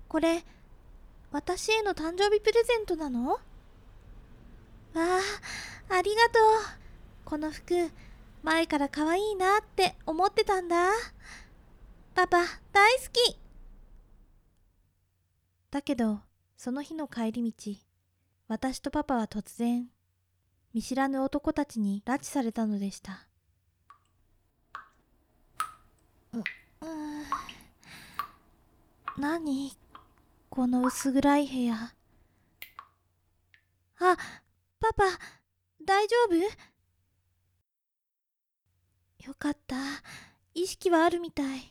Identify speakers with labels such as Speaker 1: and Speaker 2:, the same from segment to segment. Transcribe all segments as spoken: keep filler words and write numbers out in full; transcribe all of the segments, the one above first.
Speaker 1: これ、私への誕生日プレゼントなの？わあ、ありがとう。この服、前から可愛いなって思ってたんだ。パパ、大好き。だけど、その日の帰り道、私とパパは突然、見知らぬ男たちに拉致されたのでした。う、うーん。何？この薄暗い部屋。あ、パパ、大丈夫？よかった。意識はあるみたい。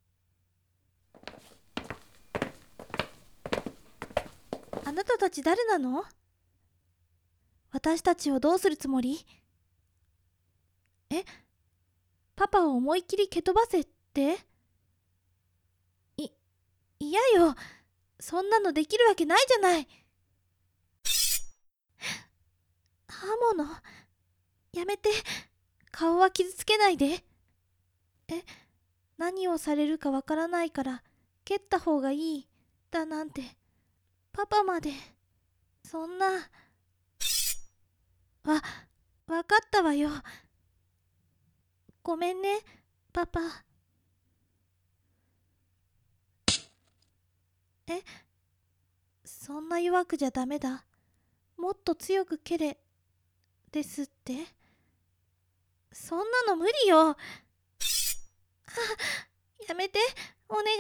Speaker 1: あなたたち誰なの？私たちをどうするつもり？え？パパを思いっきり蹴飛ばせって？い、嫌よ。そんなのできるわけないじゃない。刃物。やめて。顔は傷つけないで。え、何をされるかわからないから蹴った方がいいだなんて。パパまで。そんな。わ、わかったわよ。ごめんね、パパ。え、そんな弱くじゃダメだ。もっと強く蹴れ。ですって。そんなの無理よ。やめて、お願い。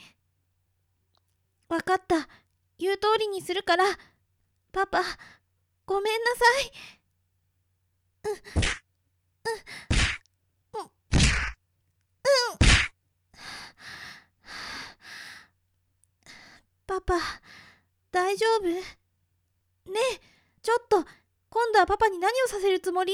Speaker 1: わかった。言う通りにするから。パパ、ごめんなさい。うん、うん、うん、うん。パパ、大丈夫？ねえ、ちょっと、今度はパパに何をさせるつもり？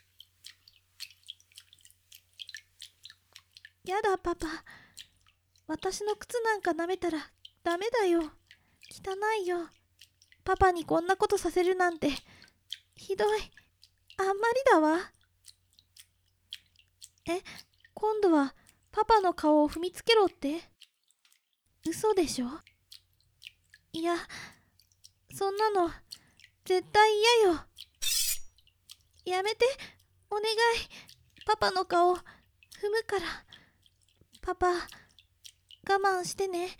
Speaker 1: やだ、パパ。私の靴なんか舐めたらダメだよ。汚いよ。パパにこんなことさせるなんて、ひどい。あんまりだわ。え、今度はパパの顔を踏みつけろって？嘘でしょ？いや、そんなの、絶対嫌よ。やめて、お願い。パパの顔、踏むから。パパ、我慢してね。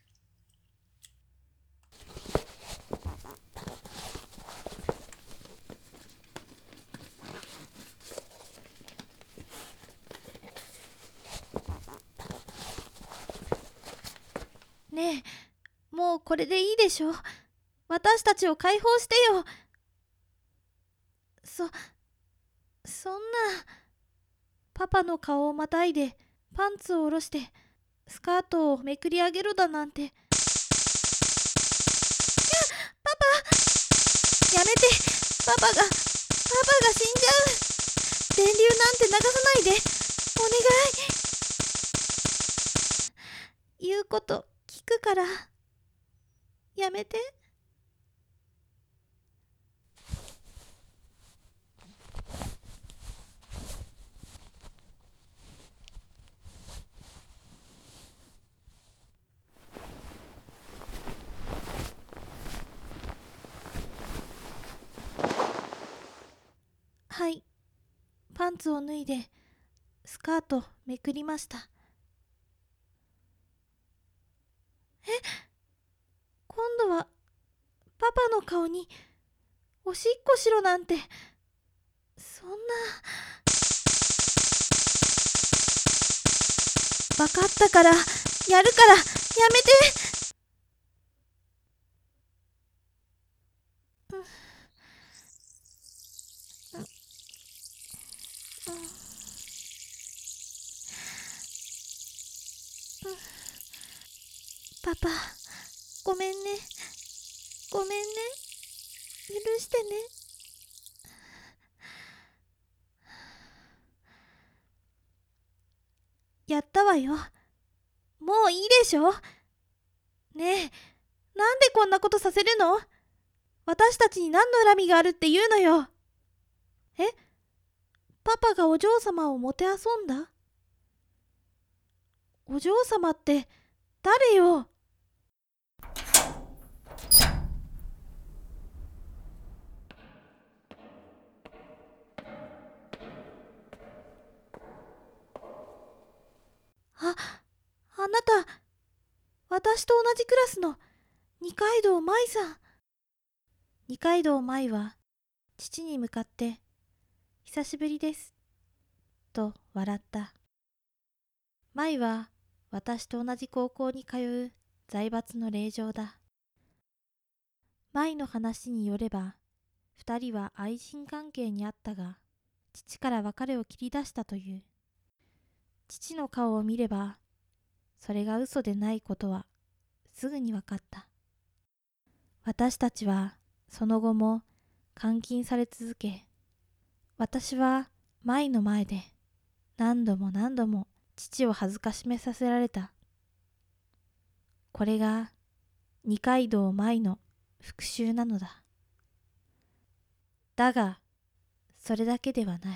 Speaker 1: ねえ、もうこれでいいでしょ。私たちを解放してよ。そ、そんな。パパの顔をまたいで、パンツを下ろして、スカートをめくり上げろだなんて。パパ、やめて。パパが、パパが死んじゃう。電流なんて流さないで。お願い。言うこと聞くから。やめて。はい。パンツを脱いで、スカートめくりました。え、今度は、パパの顔に、おしっこしろなんて、そんな。わかったから、やるから、やめて。うん、うん、うん、うん。パパ、ごめんね。ごめんね。許してね。やったわよ。もういいでしょ。ねえ、なんでこんなことさせるの？私たちに何の恨みがあるって言うのよ。え？パパがお嬢様をもてあそんだ？お嬢様って誰よ？ 私と同じクラスの二階堂舞さん。二階堂舞は父に向かって「久しぶりです」と笑った。舞は私と同じ高校に通う財閥の令嬢だ。舞の話によれば、二人は愛人関係にあったが、父から別れを切り出したという。父の顔を見れば、それが嘘でないことはすぐに分かった。私たちはその後も監禁され続け、私は舞の前で何度も何度も父を恥ずかしめさせられた。これが二階堂舞の復讐なのだ。だが、それだけではない。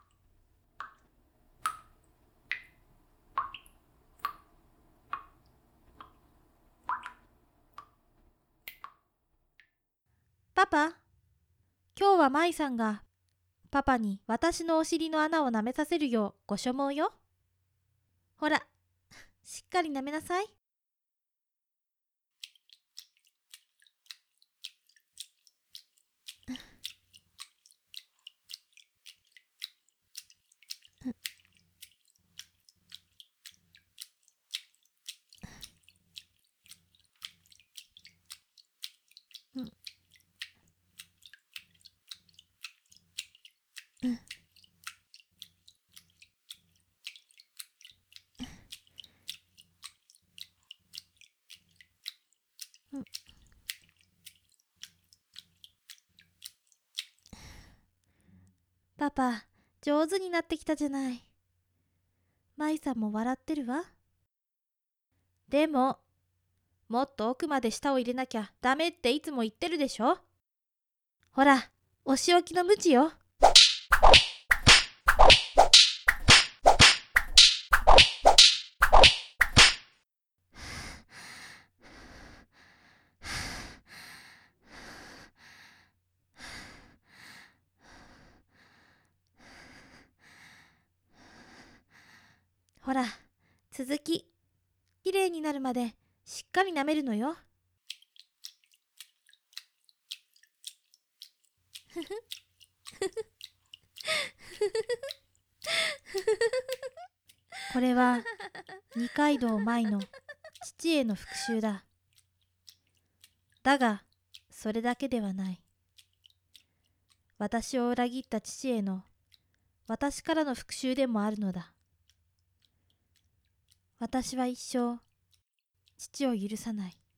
Speaker 1: パパ、今日は舞さんがパパに私のお尻の穴を舐めさせるようご所望よ。ほら、しっかり舐めなさい。うんうんうんパパ、上手になってきたじゃない。舞さんも笑ってるわ。でも、もっと奥まで舌を入れなきゃダメっていつも言ってるでしょ。ほら、お仕置きの鞭よ。ほら、続き、きれいになるまでしっかり舐めるのよ。これは二階堂舞の父への復讐だ。だが、それだけではない。私を裏切った父への私からの復讐でもあるのだ。私は一生父を許さない。